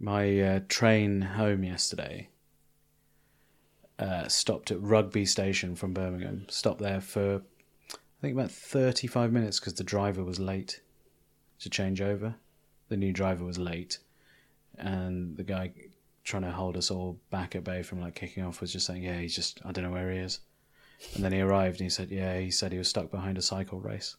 My train home yesterday stopped at Rugby Station from Birmingham. Stopped there for, I think, about 35 minutes because the driver was late to change over. The new driver was late. And the guy trying to hold us all back at bay from like kicking off was just saying, yeah, he's just, I don't know where he is. And then he arrived and he said, yeah, he said he was stuck behind a cycle race.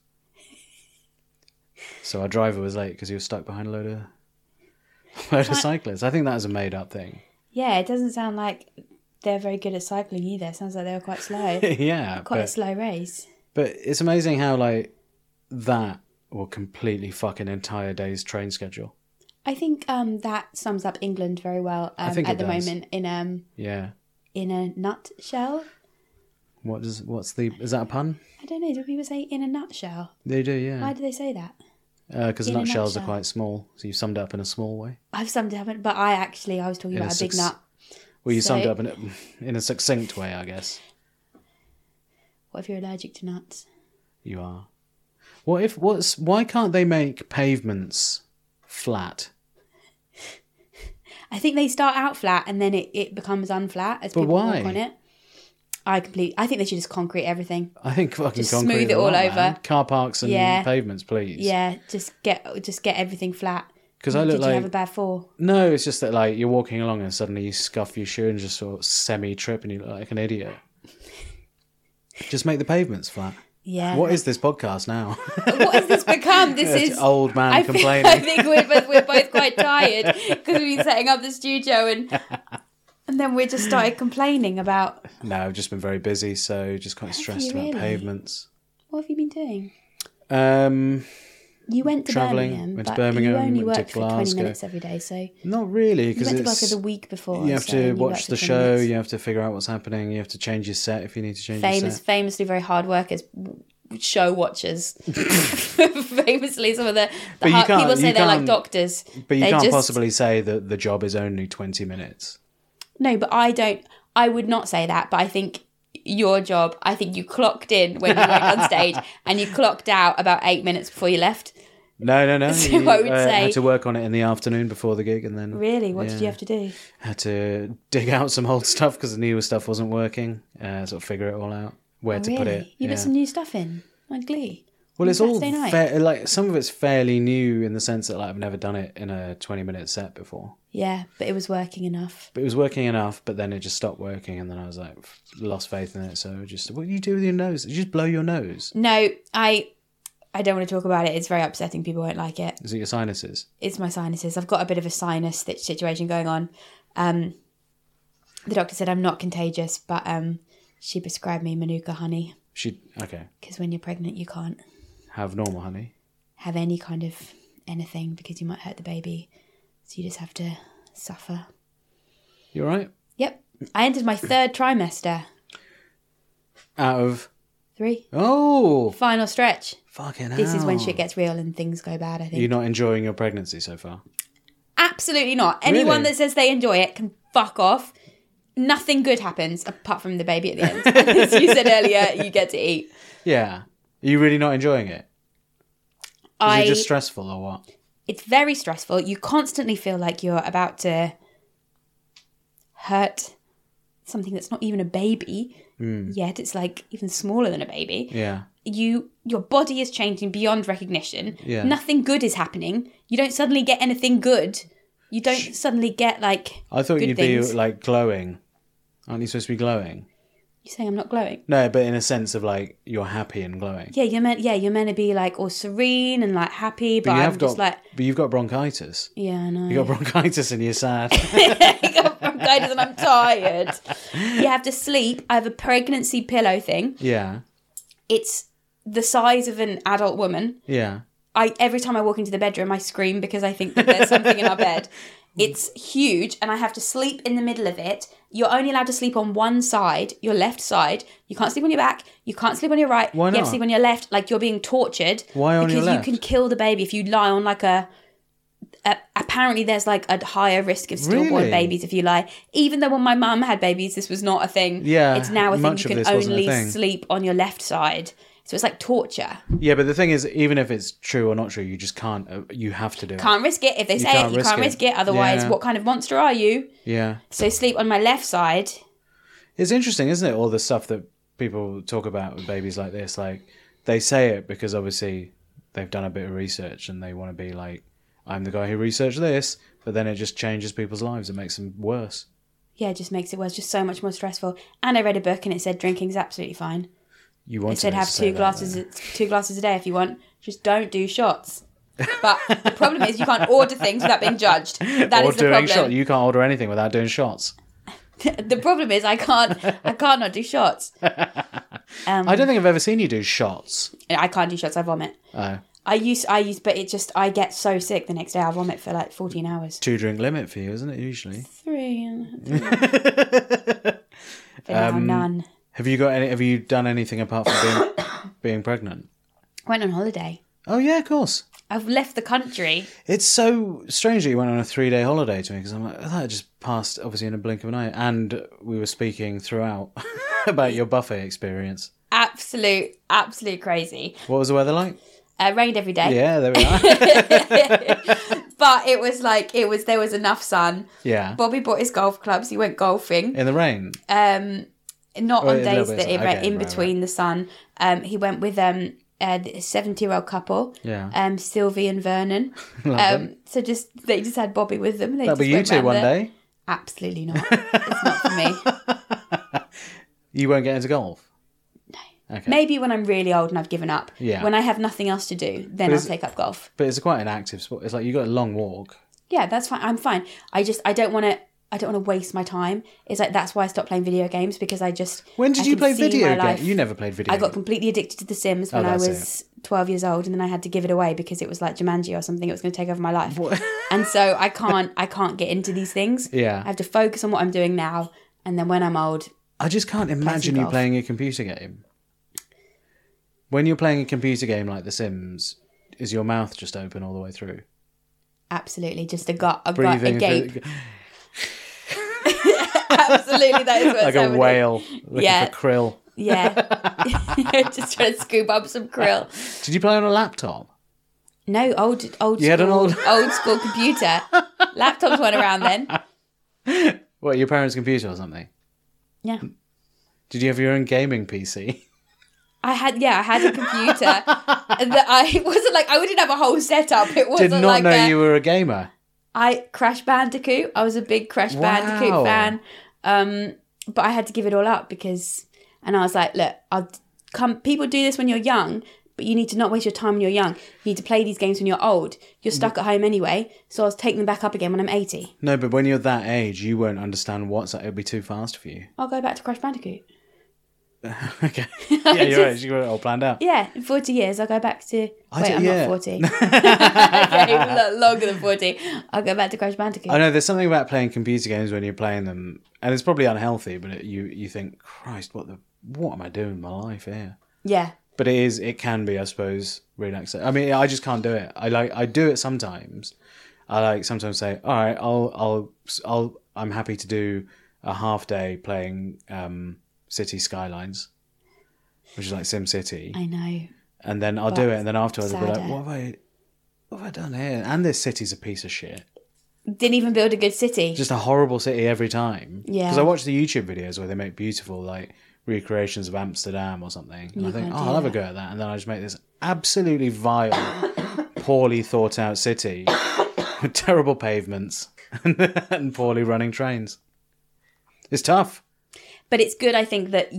So our driver was late because he was stuck behind a load of cyclists. I think that was a made up thing. Yeah, it doesn't sound like they're very good at cycling either. It sounds like they were quite slow. Yeah. Quite a slow race. But it's amazing how like that will completely fuck an entire day's train schedule. I think that sums up England very well at the moment in a nutshell. Is that a pun? I don't know. Do people say in a nutshell? They do, yeah. Why do they say that? Because nutshells are quite small, so you've summed it up in a small way. I've summed it up, but I was talking about a big nut. Well, you summed it up in a succinct way, I guess. What if you're allergic to nuts? You are. Why can't they make pavements flat? I think they start out flat and then it becomes unflat as people walk on it. I think they should just concrete everything. I think fucking just concrete smooth it all over. Man. Car parks and pavements, please. Yeah, just get everything flat. Because I look Did you have a bad fall? No, it's just that like you're walking along and suddenly you scuff your shoe and just sort of semi-trip and you look like an idiot. Just make the pavements flat. Yeah. What is this podcast now? What has this become? This is old man complaining. I think we're both quite tired because we've been setting up the studio and then we just started complaining about... No, I've just been very busy, so just quite stressed about pavements. What have you been doing? You went to Birmingham, you only worked for 20 minutes every day, so... Not really, because you went to Glasgow the week before. You have to watch the show, you have to figure out what's happening, you have to change your set if you need to change your set. Famously very hard workers, show watchers. Famously, some of the people say they're like doctors. But you can't possibly say that the job is only 20 minutes. No, but I would not say that, but I think your job, I think you clocked in when you went on stage and you clocked out about 8 minutes before you left. No. So I would say... I had to work on it in the afternoon before the gig and then... Really? What did you have to do? I had to dig out some old stuff because the newer stuff wasn't working. Sort of figure it all out, where to put it. You put some new stuff in, like Glee. Well, it's all like some of it's fairly new in the sense that like I've never done it in a 20-minute set before. Yeah, but it was working enough. But then it just stopped working, and then I was like, lost faith in it. So just, what do you do with your nose? You just blow your nose? No, I don't want to talk about it. It's very upsetting. People won't like it. Is it your sinuses? It's my sinuses. I've got a bit of a sinus situation going on. The doctor said I'm not contagious, but she prescribed me Manuka honey. Okay. Because when you're pregnant, you can't have normal honey. Have any kind of anything because you might hurt the baby. So you just have to suffer. You all right? Yep. I entered my 3rd trimester. Out of? 3. Oh! Final stretch. Fucking hell. This is when shit gets real and things go bad, I think. You're not enjoying your pregnancy so far? Absolutely not. Anyone that says they enjoy it can fuck off. Nothing good happens apart from the baby at the end. As you said earlier, you get to eat. Yeah. Are you really not enjoying it? Is it just stressful or what? It's very stressful. You constantly feel like you're about to hurt something that's not even a baby. Yet it's like even smaller than a baby. Yeah. Your body is changing beyond recognition. Yeah. Nothing good is happening. You don't suddenly get anything good. You don't suddenly get like I thought good you'd things. Be like glowing. Aren't you supposed to be glowing? You're saying I'm not glowing? No, but in a sense of like you're happy and glowing. Yeah, you're meant to be like all serene and like happy, but But you've got bronchitis. Yeah, I know. You got bronchitis and you're sad. I got bronchitis and I'm tired. You have to sleep. I have a pregnancy pillow thing. Yeah. It's the size of an adult woman. Yeah. Every time I walk into the bedroom, I scream because I think that there's something in our bed. It's huge, and I have to sleep in the middle of it. You're only allowed to sleep on one side, your left side. You can't sleep on your back. You can't sleep on your right. Why not? You have to sleep on your left, like you're being tortured. Why on your left? Because you can kill the baby if you lie on like apparently there's like a higher risk of stillborn babies if you lie. Even though when my mum had babies, this was not a thing. Yeah, it's now a thing. You can this wasn't a only thing. sleep on your left side. So it's like torture. Yeah, but the thing is, even if it's true or not true, you just can't. You have to do it. Can't risk it. If they say it, you can't risk it. Otherwise, what kind of monster are you? Yeah. So sleep on my left side. It's interesting, isn't it? All the stuff that people talk about with babies like this. Like, they say it because obviously they've done a bit of research and they want to be like, I'm the guy who researched this. But then it just changes people's lives. It makes them worse. Yeah, it just makes it worse. Just so much more stressful. And I read a book and it said drinking's absolutely fine. It said have 2 glasses a day if you want. Just don't do shots. But the problem is you can't order things without being judged. That is the problem. You can't order anything without doing shots. The problem is I can't not do shots. I don't think I've ever seen you do shots. I can't do shots. I vomit. Oh. I use, but it just, I get so sick the next day. I vomit for like 14 hours. 2 drink limit for you, isn't it, usually? 3. But now none. Have you done anything apart from being pregnant? Went on holiday. Oh yeah, of course. I've left the country. It's so strange that you went on a 3-day holiday to me, because I'm like, oh, that just passed obviously in a blink of an eye. And we were speaking throughout about your buffet experience. Absolute crazy. What was the weather like? Rained every day. Yeah, there we are. But it was there was enough sun. Yeah. Bobby bought his golf clubs. He went golfing. In the rain? Not on days that in between the sun. He went with a 70-year-old couple. Yeah. Sylvie and Vernon. So they just had Bobby with them. That'll be you two one day? Absolutely not. It's not for me. You won't get into golf? No. Okay. Maybe when I'm really old and I've given up. Yeah. When I have nothing else to do, then I'll take up golf. But it's quite an active sport. It's like you got a long walk. Yeah, that's fine. I'm fine. I don't want to waste my time. It's like that's why I stopped playing video games, because When did you play video games? You never played video games. I got completely addicted to The Sims when I was 12 years old, and then I had to give it away because it was like Jumanji or something. It was going to take over my life. And so I can't get into these things. Yeah. I have to focus on what I'm doing now, and then when I'm old, I just can't imagine you playing a computer game. When you're playing a computer game like The Sims, is your mouth just open all the way through? Absolutely, just a gape. Absolutely, that is what like a whale looking for krill. Yeah, just trying to scoop up some krill. Did you play on a laptop? No, old. You had an old school computer. Laptops weren't around then. What, your parents' computer or something? Yeah. Did you have your own gaming PC? I had a computer. It wasn't like I wouldn't have a whole setup. It wasn't Did not know you were a gamer. Crash Bandicoot. I was a big Crash Bandicoot fan. But I had to give it all up and I was like, look, people do this when you're young, but you need to not waste your time when you're young. You need to play these games when you're old. You're stuck at home anyway, so I was taking them back up again when I'm 80. No, but when you're that age, you won't understand it'll be too fast for you. I'll go back to Crash Bandicoot. Okay. Yeah, you're right. You got it all planned out. Yeah, in 40 years, I'll go back to... I'm not 40. Okay, longer than 40. I'll go back to Crash Bandicoot. I know there's something about playing computer games when you're playing them, and it's probably unhealthy, but you think, Christ, what am I doing with my life here? Yeah. But it can be, I suppose, relaxing. I mean, I just can't do it. I do it sometimes. I sometimes say, all right, I'm happy to do a half day playing City Skylines, which is like Sim City. I know. And then I'll do it, and then afterwards I'll be like, what have I done here? And this city's a piece of shit. Didn't even build a good city. Just a horrible city every time. Yeah. Because I watch the YouTube videos where they make beautiful like recreations of Amsterdam or something, and I think, I'll have a go at that, and then I just make this absolutely vile, poorly thought out city with terrible pavements and poorly running trains. It's tough. But it's good, I think, that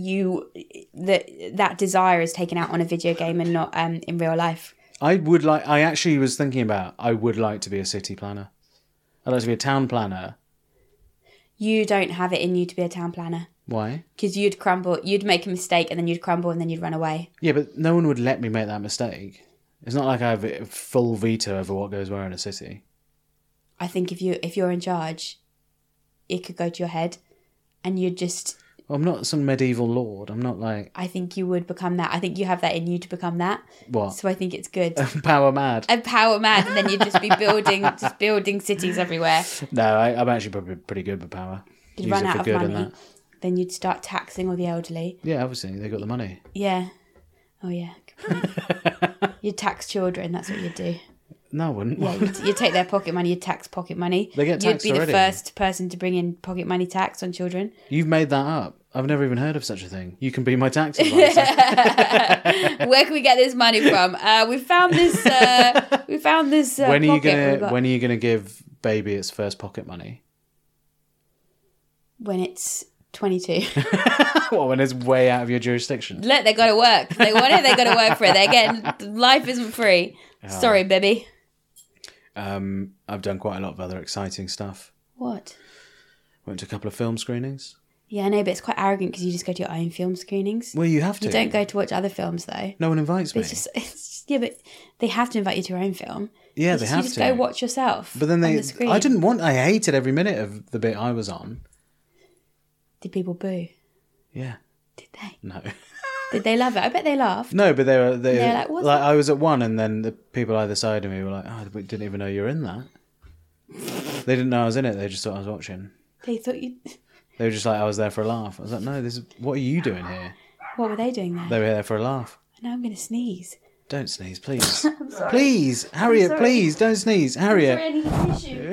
that desire is taken out on a video game and not in real life. I actually was thinking about, I would like to be a city planner. I'd like to be a town planner. You don't have it in you to be a town planner. Why? Because you'd crumble, you'd make a mistake and then you'd crumble and then you'd run away. Yeah, but no one would let me make that mistake. It's not like I have a full veto over what goes where in a city. I think if you're in charge, it could go to your head and you'd just... Well, I'm not some medieval lord. I'm not like... I think you would become that. I think you have that in you to become that. What? So I think it's good. Power mad. And power mad, and then you'd just be building cities everywhere. No, I'm actually probably pretty good with power. You'd run out of money. Then you'd start taxing all the elderly. Yeah, obviously. They got the money. Yeah. Oh, yeah. You'd tax children. That's what you'd do. No, I wouldn't. Yeah, you'd take their pocket money. You'd tax pocket money. They get taxed You'd be already. the first person to bring in pocket money tax on children. You've made that up. I've never even heard of such a thing. You can be my tax advisor. Where can we get this money from? We found this. When are you pocket. gonna give baby its first pocket money? When it's 22. Well, when it's way out of your jurisdiction. Look, they got to work. If they want it, they got to work for it. They're getting life isn't free. Sorry, baby. I've done quite a lot of other exciting stuff. What? Went to a couple of film screenings. Yeah, I know, but it's quite arrogant because you just go to your own film screenings. Well, you have to. You don't go to watch other films though. No one invites me. It's just yeah, but they have to invite you to your own film. Yeah, they have You just to. go watch yourself. But then on the screen. I hated every minute of the bit I was on. Did people boo? Yeah. Did they? No. Did they love it? I bet they laughed. No, but they were like, "What's like that?" I was at one, and then the people either side of me were like, "Oh, we didn't even know you were in that." They didn't know I was in it. They just thought I was watching. They thought you. They were just like, I was there for a laugh. I was like, no, what are you doing here? What were they doing there? They were there for a laugh. Now I'm going to sneeze. Don't sneeze, please. Please, Harriet, sorry. please, don't sneeze. Harriet. I need a tissue.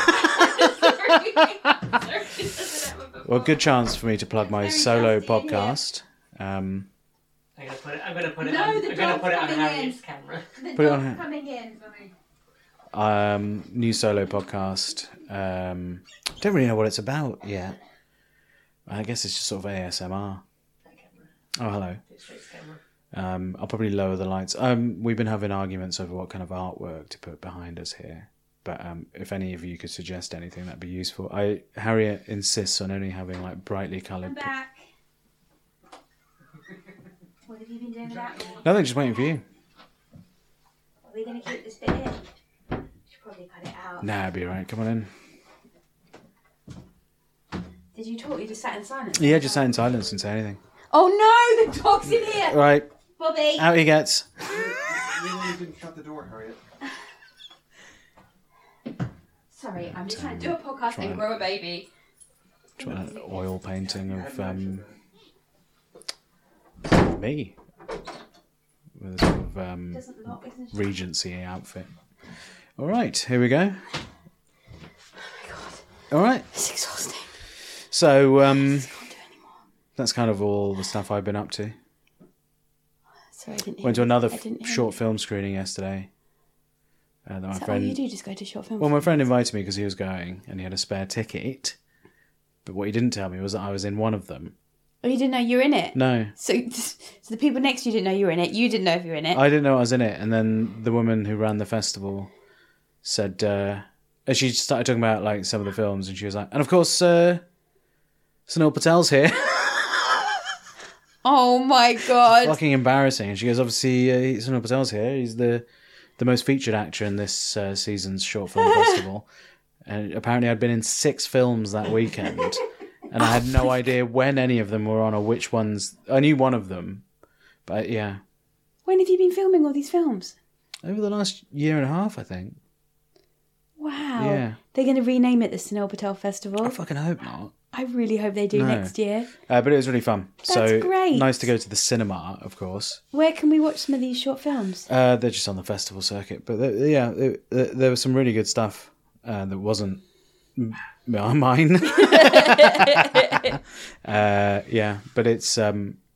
Well, good chance for me to plug my solo podcast. I'm gonna put it No, on, the I'm gonna dog's put it on coming in. Harriet's camera. Put it on. coming in. New solo podcast. Don't really know what it's about yet. I guess it's just sort of ASMR. Oh, hello. I'll probably lower the lights. We've been having arguments over what kind of artwork to put behind us here. But if any of you could suggest anything, that'd be useful. Harriet insists on only having like brightly coloured. I'm back. What have you been doing without me? Nothing, just waiting for you. Are we going to keep this bit in? Should probably cut it out. Nah, it'll be alright. Come on in. Did you talk? You just sat in silence? Yeah, just sat in silence and say anything. Oh no, the dog's in here. Right, Bobby. out he gets. You didn't shut the door, Harriet. Sorry, I'm just trying to do a podcast and grow a baby. Trying an oil painting of me with a sort of Doesn't lock, isn't it? Regency outfit. All right, here we go. Oh my god, All right, it's exhausting. so I can't do it anymore. that's kind of all the stuff I've been up to. Sorry, I didn't hear. Went to another I didn't hear short film screening yesterday. That my Is that all friend. you do? Just go to short films? Well, my friend invited me because he was going and he had a spare ticket. But what he didn't tell me was that I was in one of them. Oh, you didn't know you were in it? No, So the people next to you didn't know you were in it. You didn't know if you were in it. I didn't know I was in it. And then the woman who ran the festival said, she started talking about like some of the films, and she was like, and of course, Sunil Patel's here. Oh my god. Fucking embarrassing. And she goes, obviously, Sunil Patel's here. He's the most featured actor in this season's short film festival. And apparently I'd been in 6 films that weekend. And I had no idea when any of them were on or which ones. I knew one of them. But yeah. When have you been filming all these films? Over the last year and a half, I think. Wow. Yeah. They're going to rename it the Sunil Patel Festival. I fucking hope not. I really hope they do No. next year. But it was really fun. That's so great. nice to go to the cinema, of course. Where can we watch some of these short films? They're just on the festival circuit. But there was some really good stuff that wasn't mine. But it's... I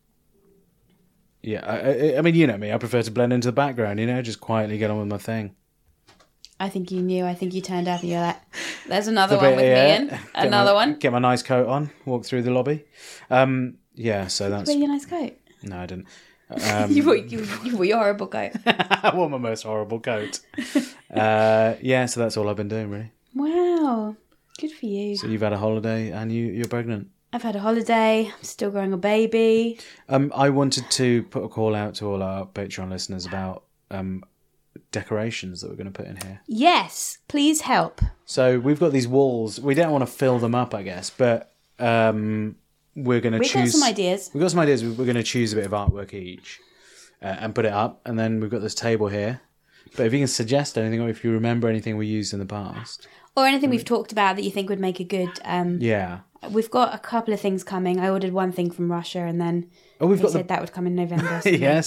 mean, you know me. I prefer to blend into the background, just quietly get on with my thing. I think you knew. I think you turned up and you're like, there's another one with me in. Another one. Get my nice coat on, walk through the lobby. So that's... Wear your nice coat. No, I didn't. You wore your horrible coat. I wore my most horrible coat. So that's all I've been doing, really. Wow. Good for you. So you've had a holiday and you're pregnant. I've had a holiday. I'm still growing a baby. I wanted to put a call out to all our Patreon listeners about decorations that we're going to put in here. Yes. Please help. So we've got these walls. We don't want to fill them up, I guess, but we're going to choose... We've got some ideas. We've got some ideas. We're going to choose a bit of artwork each and put it up. And then we've got this table here. But if you can suggest anything, or if you remember anything we used in the past. Or anything we've talked about that you think would make a good... Yeah. We've got a couple of things coming. I ordered one thing from Russia and then Oh, we've they got said that would come in November. So Yes.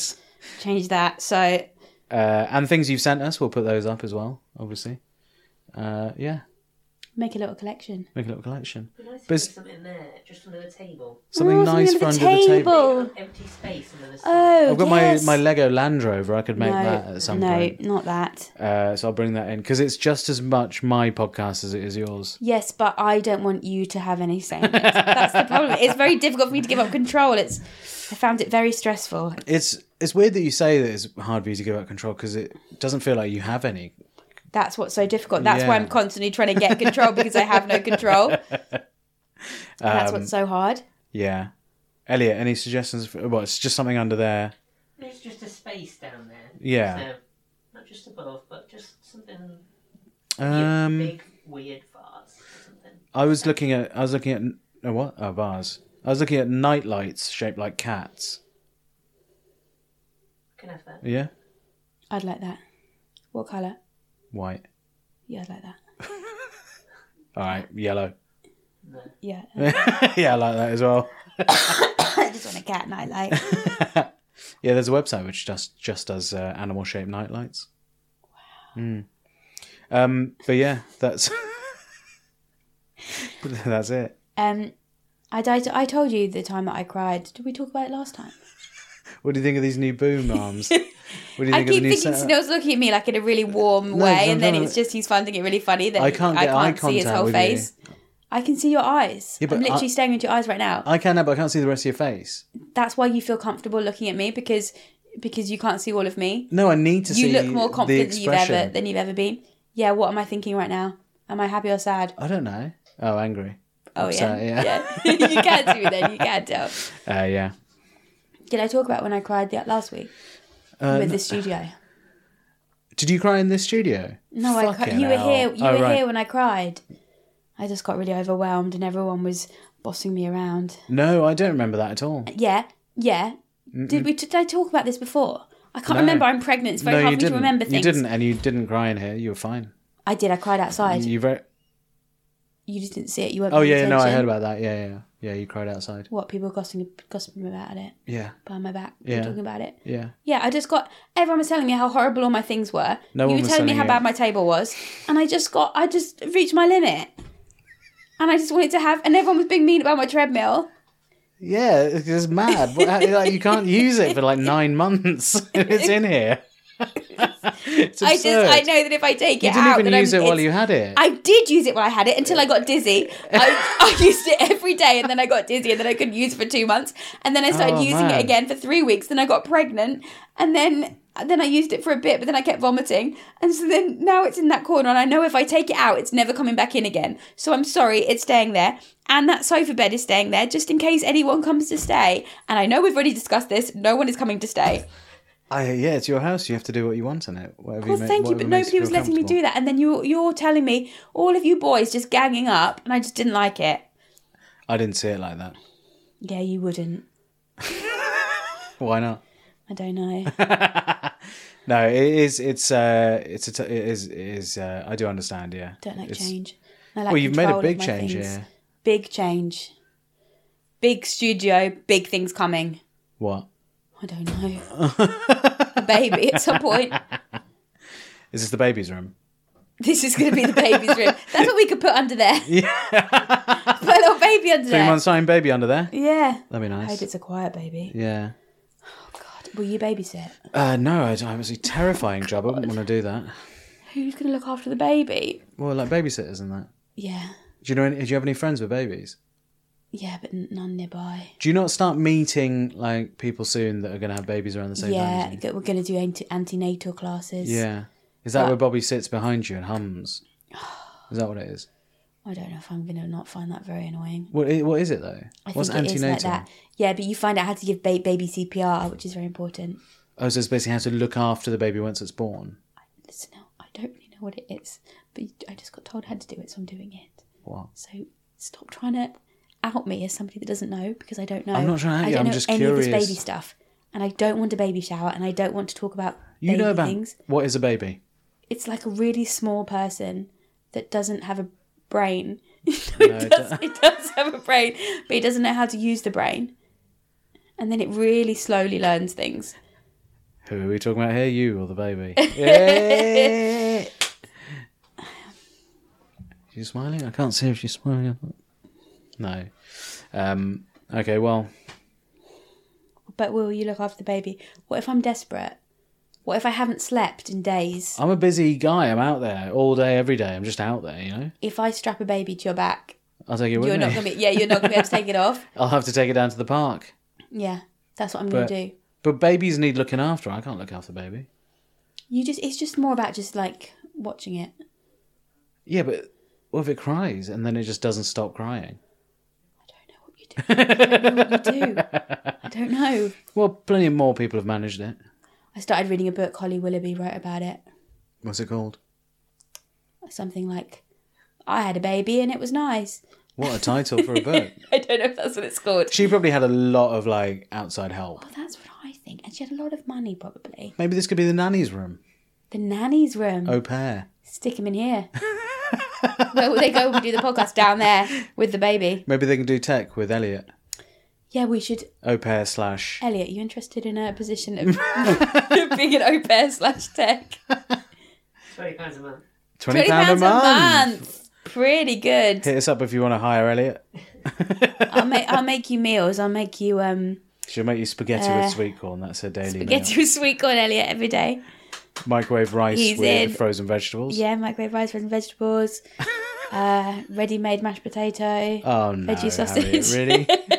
Change that. So And things you've sent us, we'll put those up as well, obviously. Yeah, make a little collection. make a little collection. It'd be nice to But put it's- something there, just under the table. Something Oh, nice something for under under the the table. table. Empty space under the Oh, I've got yes. my Lego Land Rover. I could make no, that at some no, point. not that. So I'll bring that in because it's just as much my podcast as it is yours. Yes, but I don't want you to have any say in it. That's the problem. It's very difficult for me to give up control. I found it very stressful. It's weird that you say that it's hard for you to give up control because it doesn't feel like you have any. That's what's so difficult. That's why Yeah. I'm constantly trying to get control because I have no control. And that's what's so hard. Yeah. Elliot, any suggestions? Well, it's just something under there. There's just a space down there. Yeah. So, not just above, but just something Um, big, weird vase or something. I was looking at a what? Oh, vase. I was looking at night lights shaped like cats. Can have that. Yeah. I'd like that. What colour? White. Yeah, I'd like that. All right. Yellow. No. Yeah. Yeah, I like that as well. I just want a cat nightlight. Yeah, there's a website which just does animal shaped night lights. Wow. But yeah, that's that's it. I told you the time that I cried. Did we talk about it last time? What do you think of these new boom arms? What do you I think of keep the new thinking setup? Snow's looking at me like in a really warm No, way, I'm and then trying it's to- just he's finding it really funny that I can't get eye see his contact whole with face. I can see your eyes. Yeah, but I'm literally I- staring into your eyes right now. I can, but I can't see the rest of your face. That's why you feel comfortable looking at me because you can't see all of me. No, I need to see You look more the confident expression. than you've ever been. Yeah, what am I thinking right now? Am I happy or sad? I don't know. Oh, angry. Oh Upset, yeah. yeah. You can't do then. You can't tell. Yeah. Did I talk about when I cried last week with the studio? Did you cry in this studio? No, Fucking you were hell. here. You Oh, were right. here when I cried. I just got really overwhelmed, and everyone was bossing me around. No, I don't remember that at all. Yeah. Did I talk about this before? I can't No. remember. I'm pregnant. It's very No, hard you for me to didn't. remember You things. didn't, and you didn't cry in here. You were fine. I did. I cried outside. You very. You just didn't see it. You weren't. Oh paying yeah, no, I attention. heard about that. Yeah. You cried outside. What people gossiping about it Yeah, behind my back. Yeah. Talking about it. yeah. Yeah, I just got. Everyone was telling me how horrible all my things were. No you one were was telling me telling how you. bad my table was, and I just reached my limit. And I just wanted to have, and everyone was being mean about my treadmill. Yeah, it's mad. Like, you can't use it for like 9 months. It's in here. It's absurd. I know that if I take You it didn't out, even then use it while it's- you had it. I did use it while I had it until I got dizzy. I used it every day, and then I got dizzy, and then I couldn't use it for 2 months, and then I started Oh, using man. it again for 3 weeks. Then I got pregnant, and then I used it for a bit, but then I kept vomiting, and so then now it's in that corner, and I know if I take it out, it's never coming back in again. So I'm sorry, it's staying there, and that sofa bed is staying there just in case anyone comes to stay. And I know we've already discussed this. No one is coming to stay. Yeah, it's your house. You have to do what you want in it. Whatever Well, thank you, but nobody was letting me do that. And then you're telling me, all of you boys just ganging up, and I just didn't like it. I didn't see it like that. Yeah, you wouldn't. Why not? I don't know. No, it is. It is. I do understand. Yeah. Don't like It's- change. I like Well, you've made a control of big my change things. here. Big change. Big studio, big things coming. What? I don't know. A baby at some point. Is this the baby's room? This is going to be the baby's room. That's what we could put under there. Yeah. Put a little baby under 3 there. months time baby under there. Yeah. That'd be I nice. hope it's a quiet baby. Yeah. God, will you babysit? No, it was a terrifying job. I wouldn't want to do that. Who's going to look after the baby? Well, like babysitters and that. Yeah. Do you have any friends with babies? Yeah, but none nearby. Do you not start meeting like people soon that are going to have babies around the same time as you? We're going to do antenatal classes. Yeah. Is that But- where Bobby sits behind you and hums? Is that what it is? I don't know if I'm going to not find that very annoying. What is it though? I What's think it is antenatal? like that. Yeah, but you find out how to give baby CPR, which is very important. Oh, so it's basically how to look after the baby once it's born. Listen, I don't really know what it is, but I just got told how to do it, so I'm doing it. What? So stop trying to out me as somebody that doesn't know, because I don't know. I'm not trying to out I you, don't I'm know just any of this curious. baby stuff, and I don't want a baby shower, and I don't want to talk about You baby know about things. what is a baby? It's like a really small person that doesn't have a brain. it It does have a brain, but it doesn't know how to use the brain. And then it really slowly learns things. Who are we talking about here? You or the baby? Yeah. She's smiling? I can't see if she's smiling. No. Okay, well, But will you look after the baby? What if I'm desperate? What if I haven't slept in days? I'm a busy guy. I'm out there all day, every day. I'm just out there, you know? If I strap a baby to your back, I'll take it with you're me. not gonna be. Yeah, you're not gonna be able to take it off. I'll have to take it down to the park. Yeah, that's what I'm gonna do. But babies need looking after. I can't look after the baby. It's just more about just like watching it. Yeah, but what if it cries and then it just doesn't stop crying? I don't know what you do. I don't know. Well, plenty more people have managed it. I started reading a book. Holly Willoughby wrote about it. What's it called? Something like, I had a baby and it was nice. What a title for a book. I don't know if that's what it's called. She probably had a lot of like outside help. Oh, that's what I think. And she had a lot of money, probably. Maybe this could be the nanny's room. The nanny's room. Au pair. Stick him in here. Where will they go and do the podcast? Down there with the baby. Maybe they can do tech with Elliot. Yeah, we should. Au pair / Elliot, you interested in a position of being an au pair / tech? £20 a month. £20 £20 a month. Pretty good. Hit us up if you want to hire Elliot. I'll make you meals. I'll make you She'll make you spaghetti with sweet corn. That's her daily spaghetti meal. with sweet corn, Elliot, every day. Microwave rice He's with in. frozen vegetables. Yeah, microwave rice, frozen vegetables, ready-made mashed potato. Oh no, Veggie sausage. Harriet, really?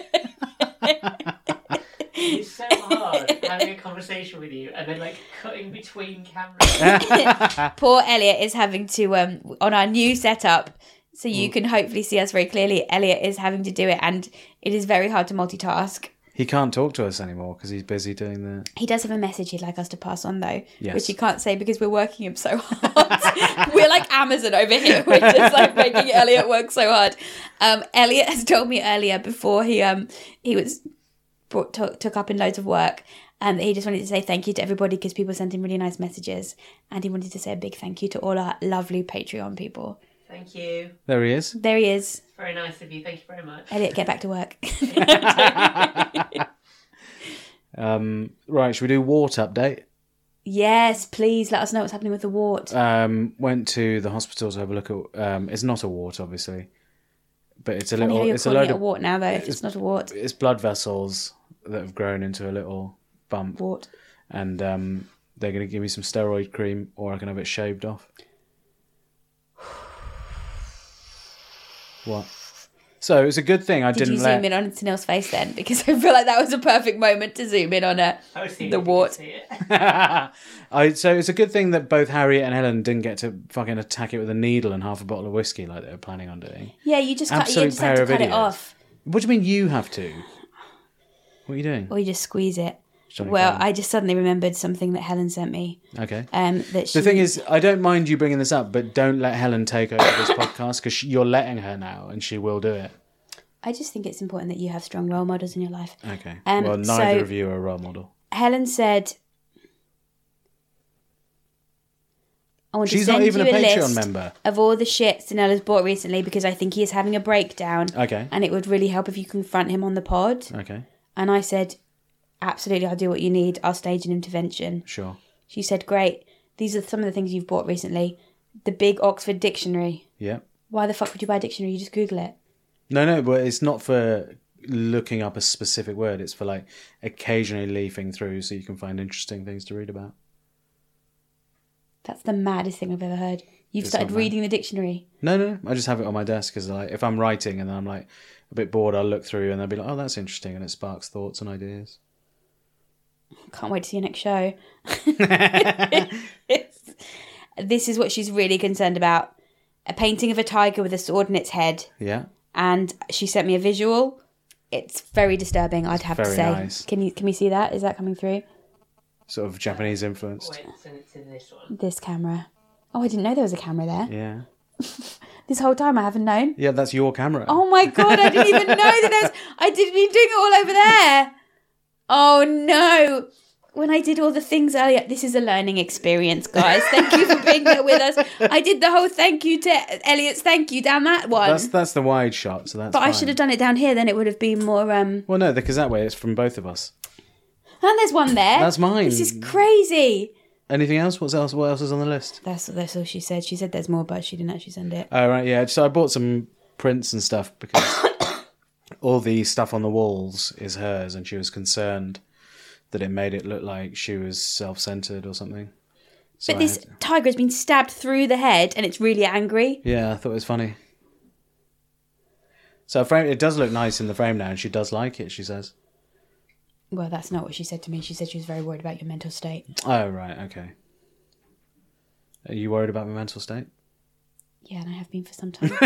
It's so hard having a conversation with you and then like cutting between cameras. Poor Elliot is having to on our new setup, so you can hopefully see us very clearly. Elliot is having to do it, and it is very hard to multitask. He can't talk to us anymore because he's busy doing the... He does have a message he'd like us to pass on, though, Yes. which he can't say because we're working him so hard. We're like Amazon over here. We're just like making Elliot work so hard. Elliot has told me earlier before he was took up in loads of work, that he just wanted to say thank you to everybody because people sent him really nice messages, and he wanted to say a big thank you to all our lovely Patreon people. Thank you. There he is. There he is. Very nice of you. Thank you very much. Elliot, get back to work. Right, should we do wart update? Yes, please let us know what's happening with the wart. Went to the hospital to have a look at... it's not a wart, obviously. But it's a Funny how little... you're It's a calling load it a of... wart now, though. If it's not a wart. It's blood vessels that have grown into a little bump. Wart. And they're going to give me some steroid cream or I can have it shaved off. What? So it's a good thing I Did didn't you let... zoom in on Tanil's face then? Because I feel like that was a perfect moment to zoom in on I was thinking the you could wart. see it. So it's a good thing that both Harriet and Helen didn't get to fucking attack it with a needle and half a bottle of whiskey like they were planning on doing. Yeah, you just, Absolute have pair to of cut it idiots. off. What do you mean you have to? What are you doing? Or you just squeeze it. Johnny Well, Cole. I just suddenly remembered something that Helen sent me. Okay. That she, The thing is, I don't mind you bringing this up, but don't let Helen take over this podcast because you're letting her now and she will do it. I just think it's important that you have strong role models in your life. Okay. Um, Well, neither so- of you are a role model. Helen said, I want She's to not send even you a Patreon list member. of all the shit Danella's bought recently because I think he is having a breakdown. Okay. And it would really help if you confront him on the pod. Okay. And I said, absolutely, I'll do what you need. I'll stage an intervention. Sure. She said, great. These are some of the things you've bought recently. The big Oxford Dictionary. Yeah. Why the fuck would you buy a dictionary? You just Google it. No, but it's not for looking up a specific word. It's for like occasionally leafing through so you can find interesting things to read about. That's the maddest thing I've ever heard. You've It's started not mad. reading the dictionary. No. I just have it on my desk because like, if I'm writing and then I'm like a bit bored, I'll look through and I'll be like, oh, that's interesting. And it sparks thoughts and ideas. Can't wait to see your next show. This is what she's really concerned about. A painting of a tiger with a sword in its head. Yeah. And she sent me a visual. It's very disturbing, I'd have to very say. nice. Can we see that? Is that coming through? Sort of Japanese influenced. Wait, send it to this one. This camera. Oh, I didn't know there was a camera there. Yeah. This whole time I haven't known. Yeah, that's your camera. Oh my god, I didn't even know that I did been doing it all over there. Oh no. When I did all the things earlier, this is a learning experience, guys. Thank you for being there with us. I did the whole thank you to Elliot's thank you down that one. That's the wide shot, so that's but I fine. should have done it down here, then it would have been more Well, no, because that way it's from both of us. And there's one there. That's mine. This is crazy. Anything else? What else is on the list? That's all she said. She said there's more, but she didn't actually send it. Oh, right, yeah. So I bought some prints and stuff because all the stuff on the walls is hers, and she was concerned that it made it look like she was self-centered or something. So But this tiger has been stabbed through the head, and it's really angry. Yeah, I thought it was funny. So it does look nice in the frame now, and she does like it, she says. Well, that's not what she said to me. She said she was very worried about your mental state. Oh, right, okay. Are you worried about my mental state? Yeah, and I have been for some time.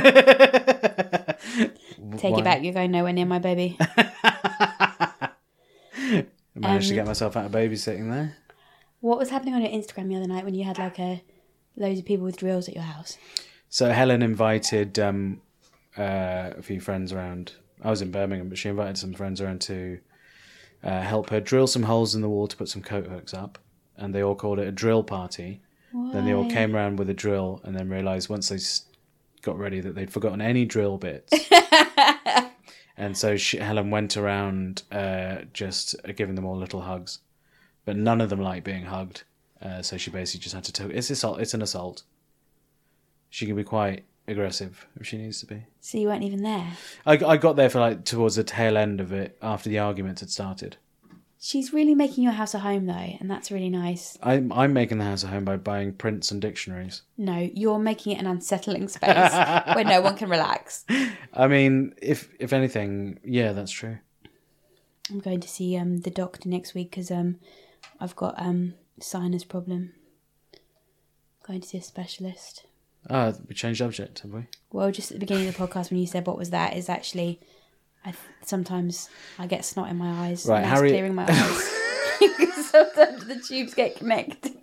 Take it back. You're going nowhere near my baby. I managed to get myself out of babysitting there. What was happening on your Instagram the other night when you had like loads of people with drills at your house? So Helen invited a few friends around. I was in Birmingham, but she invited some friends around to help her drill some holes in the wall to put some coat hooks up. And they all called it a drill party. Why? Then they all came around with a drill and then realised once they got ready that they'd forgotten any drill bits. And so Helen went around just giving them all little hugs. But none of them like being hugged. So she basically just had to it's an assault. She can be quite aggressive if she needs to be. So you weren't even there? I got there for like towards the tail end of it after the arguments had started. She's really making your house a home though, and that's really nice. I'm making the house a home by buying prints and dictionaries. No, you're making it an unsettling space where no one can relax. I mean, if anything, yeah, that's true. I'm going to see the doctor next week because I've got sinus problem. Going to see a specialist. Ah, we changed subject, have we? Well, just at the beginning of the podcast when you said what was that, is actually sometimes I get snot in my eyes. Right, and Harry. Clearing my eyes. Because sometimes the tubes get connected.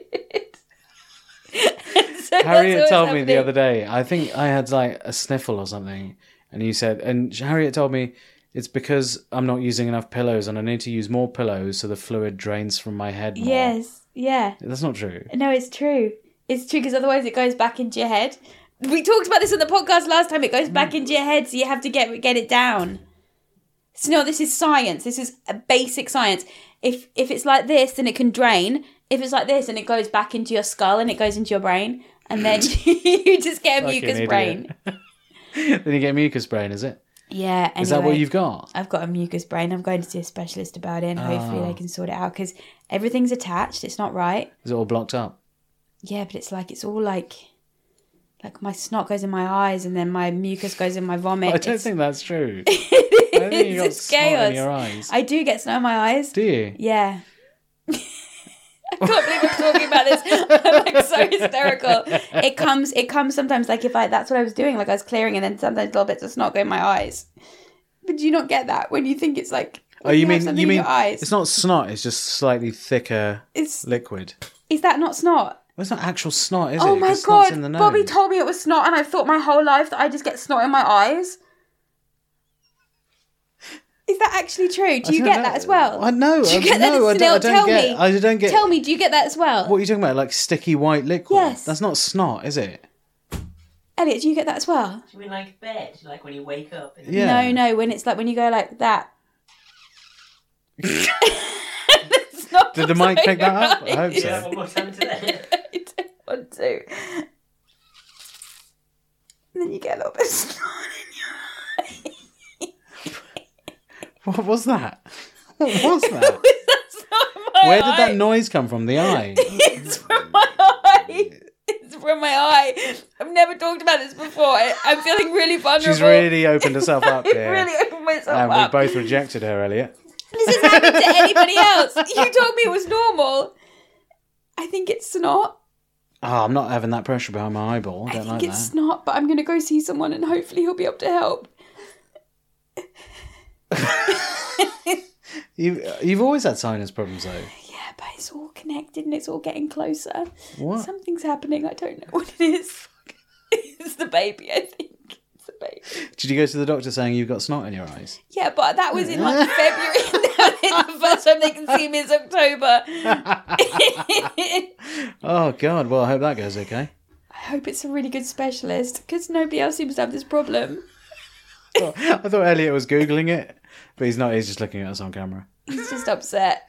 So Harriet told me the other day, I think I had like a sniffle or something, and Harriet told me it's because I'm not using enough pillows and I need to use more pillows so the fluid drains from my head more. Yes, yeah. That's not true. No, it's true. It's true because otherwise it goes back into your head. We talked about this on the podcast last time. It goes back into your head, so you have to get it down. So no, this is science. This is a basic science. If it's like this, then it can drain. If it's like this, then it goes back into your skull and it goes into your brain, and then you just get a mucus brain. Then you get mucus brain, is it? Yeah. Anyway, is that what you've got? I've got a mucus brain. I'm going to see a specialist about it, and hopefully they can sort it out because everything's attached. It's not right. Is it all blocked up? Yeah, but it's all like my snot goes in my eyes and then my mucus goes in my vomit. I don't think that's true. It I don't think you got it's snot chaos. in your eyes. I do get snot in my eyes. Do you? Yeah. I can't believe I'm talking about this. I'm like so hysterical. It comes sometimes like that's what I was doing. Like I was clearing and then sometimes little bits of snot go in my eyes. But do you not get that when you think it's like You mean in your eyes? it's not snot, it's just slightly thicker liquid. Is that not snot? Well, it's not actual snot, is it? Oh my 'Cause snot's in the god, nose. Bobby told me it was snot and I've thought my whole life that I just get snot in my eyes. Is that actually true? Do you get that as well? I know. Do you get that as I well? Tell me. I don't get. Tell me, do you get that as well? What are you talking about? Like sticky white liquid? Yes. That's not snot, is it? Elliot, do you get that as well? Do you mean like bed? Like when you wake up? And Yeah. No, when it's like when you go like that. It's not Did the mic pick that up? I hope Yeah, so. one more time to that. I don't want to. And then you get a little bit of snot in your eye. What was that? What was that? That's not my Where did eye. that noise come from? The eye. It's from my eye. It's from my eye. I've never talked about this before. I'm feeling really vulnerable. She's really opened herself up I here. really opened myself And we up. both rejected her, Elliot. This has happened to anybody else. You told me it was normal. I think it's snot. Oh, I'm not having that pressure behind my eyeball. I I don't think like it's that. snot, but I'm going to go see someone and hopefully he'll be able to help. You've always had sinus problems, though. Yeah, but it's all connected and it's all getting closer. What? Something's happening. I don't know what it is. It's the baby, I think. It's the baby. Did you go to the doctor saying you've got snot in your eyes? Yeah, but that was in like February. The first time they can see me is October. Oh, God. Well, I hope that goes okay. I hope it's a really good specialist because nobody else seems to have this problem. I thought Elliot was Googling it, but he's not. He's just looking at us on camera. He's just upset.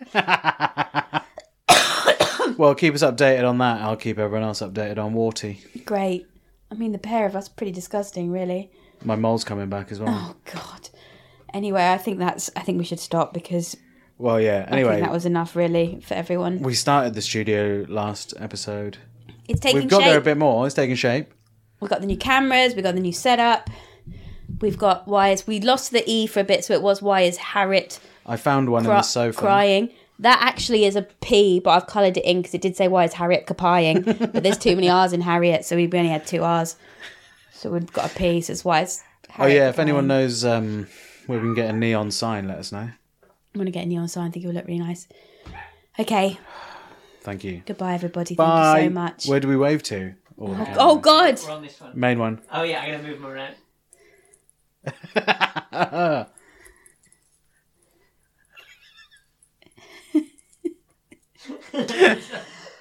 Well, keep us updated on that. I'll keep everyone else updated on Warty. Great. I mean, the pair of us are pretty disgusting, really. My mole's coming back as well. Oh, God. Anyway, I think we should stop because Well, yeah. I Anyway, think that was enough, really, for everyone. we started the studio last episode. It's taking We've got shape. there a bit more. It's taking shape. We've got the new cameras. We've got the new setup. We've got wires. We lost the E for a bit, so it was wires Harriet I found one in the sofa. crying. That actually is a P, but I've coloured it in because it did say wires Harriet kapaying. But there's too many R's in Harriet, so we only had 2 R's. So we've got a P, so it's wires Harriet Oh yeah, if kapaying. anyone knows where we can get a neon sign, let us know. I'm going to get a neon sign. I think it will look really nice. Okay. Thank you. Goodbye, everybody. Bye. Thank you so much. Where do we wave to? All the Oh, God. We're on this one. Main one. Oh yeah, I'm gonna move them around.